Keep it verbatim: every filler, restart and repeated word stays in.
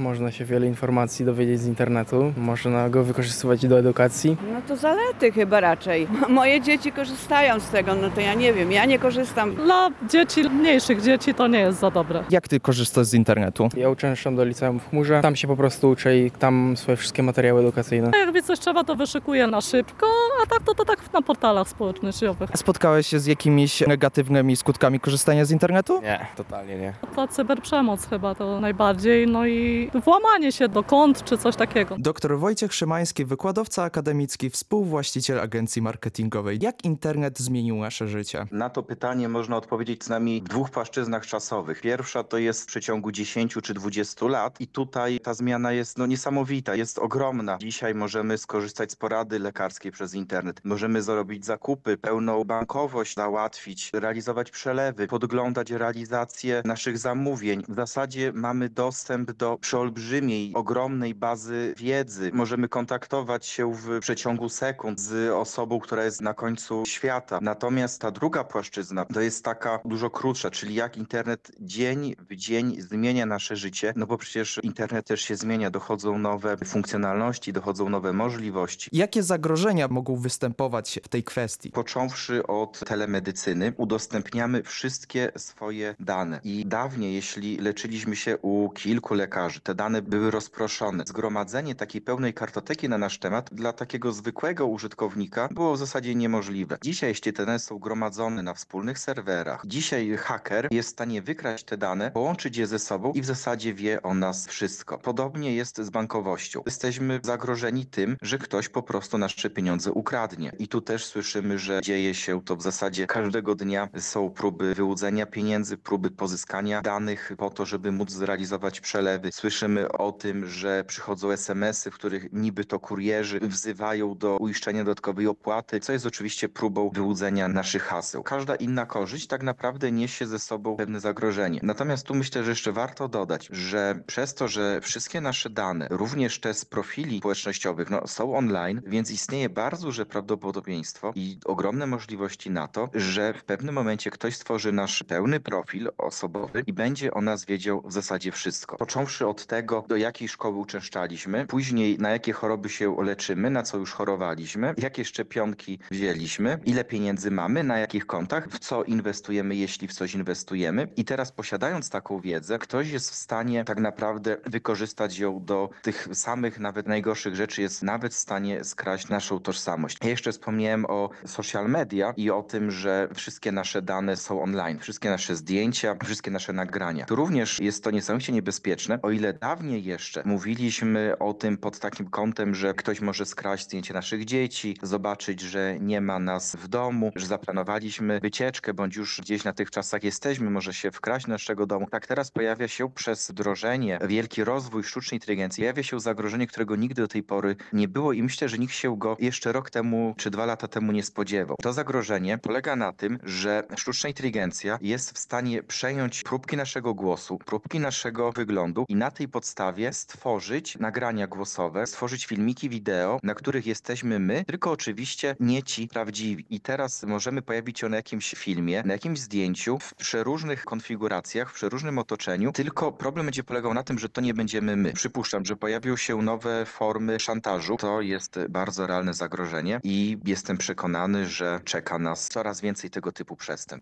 można się wiele informacji dowiedzieć z internetu, można go wykorzystywać do edukacji. No to zalety chyba raczej. Moje dzieci korzystają z tego, no to ja nie wiem, ja nie korzystam. Dla dzieci, mniejszych dzieci to nie jest za dobre. Jak ty korzystasz z internetu? Ja uczęszczam do liceum w chmurze, tam się po prostu uczę i tam swoje wszystkie materiały edukacyjne. A jak coś trzeba, to wyszykuję na szybko, a tak to, to tak na portalach społecznościowych. Spotkałeś się z jakimiś negatywnymi skutkami korzystania z internetu? Nie, totalnie nie. Ta cyberprzemoc chyba to najbardziej, no i włamanie się do kont czy coś takiego. Doktor Wojciech Szymański, wykładowca akademicki, współwłaściciel agencji marketingowej. Jak internet zmienił nasze życie? Na to pytanie można odpowiedzieć co najmniej w dwóch płaszczyznach czasowych. Pierwsza to jest w przeciągu dziesięciu czy dwudziestu lat i tutaj ta zmiana jest no, niesamowita, jest ogromna. Dzisiaj możemy skorzystać z porady lekarskiej przez internet. Możemy zrobić zakupy, pełną bankowość załatwić, realizować przelewy, podglądać realizację naszych zamówień. W zasadzie mamy dostęp do przeolbrzymiej, ogromnej bazy wiedzy. Możemy kontaktować się w przeciągu sekund z osobą, która jest na końcu świata. Natomiast ta druga płaszczyzna to jest taka dużo krótsza, czyli jak internet dzień w dzień zmienia nasze życie, no bo przecież internet też się zmienia, dochodzą nowe funkcjonalności, dochodzą nowe możliwości. Jakie zagrożenia mogą występować w tej kwestii? Począwszy od telemedycyny, udostępniamy wszystkie swoje dane. I dawniej, jeśli leczyliśmy się u kilku lekarzy, te dane były rozproszone. Zgromadzenie takiej pełnej kartoteki na nasz temat dla takiego zwykłego użytkownika było w zasadzie niemożliwe. Dzisiaj, jeśli te dane są gromadzone na wspólnych serwerach, dzisiaj haker jest w stanie wykraść te dane, połączyć je ze sobą i w zasadzie wie o nas wszystko. Podobnie jest z bankowością. Jesteśmy zagrożeni tym, że ktoś po prostu nasze pieniądze ukradnie. I tu też słyszymy, że dzieje się to w zasadzie każdego dnia. Są próby wyłudzenia pieniędzy, próby pozyskania danych po to, żeby móc zrealizować przelewy. Słyszymy o tym, że przychodzą es em esy, w których niby to kurierzy wzywają do uiszczenia dodatkowej opłaty, co jest oczywiście próbą wyłudzenia naszych haseł. Każda inna korzyść tak naprawdę niesie ze sobą pewne zagrożenie. Natomiast tu myślę, że jeszcze warto dodać, że przez to, że wszystkie nasze dane, również te z profili społecznościowych, no, są online, więc istnieje bardzo duże prawdopodobieństwo i ogromne możliwości na to, że w pewnym momencie ktoś stworzy nasz pełny profil osobowy i będzie o nas wiedział w zasadzie wszystko. Począwszy od tego, do jakiej szkoły uczęszczaliśmy, później na jakie choroby się leczymy, na co już chorowaliśmy, jakie szczepionki wzięliśmy, ile pieniędzy mamy, na jakich kontach, w co inwestujemy, jeśli w coś inwestujemy. I teraz posiadając taką wiedzę, ktoś jest w stanie tak naprawdę wykorzystać ją do tych samych, nawet najgorszych rzeczy, jest nawet w stanie skraść naszą tożsamość. Ja jeszcze wspomniałem o social media i o tym, że wszystkie nasze dane są online, wszystkie nasze zdjęcia, wszystkie nasze nagrania. Tu również jest to niesamowicie niebezpieczne, o ile dawniej jeszcze mówiliśmy o tym pod takim kątem, że ktoś może skraść zdjęcie naszych dzieci, zobaczyć, że nie ma nas w domu, że zaplanowaliśmy wycieczkę, bądź już gdzieś na tych czasach jesteśmy, może się wkraść do naszego domu. Tak teraz pojawia się przez wdrożenie, wielki rozwój sztucznej inteligencji, pojawia się zagrożenie, którego nigdy do tej pory nie było i myślę, że nikt się go jeszcze rok temu czy dwa lata temu nie spodziewał. To zagrożenie polega na tym, że sztuczna inteligencja jest w stanie przejąć próbki naszego głosu, próbki naszego wyglądu i na tej podstawie stworzyć nagrania głosowe, stworzyć filmiki wideo, na których jesteśmy my, tylko oczywiście nie ci prawdziwi. I teraz możemy pojawić się na jakimś filmie, na jakimś zdjęciu, w przeróżnych konfiguracjach, w przeróżnym otoczeniu, tylko problem będzie polegał na tym, że to nie będziemy my. Przypuszczam, że pojawią się nowe formy szantażu. To jest bardzo realne zagrożenie i jestem przekonany, że czeka nas coraz więcej tego typu przestępstw.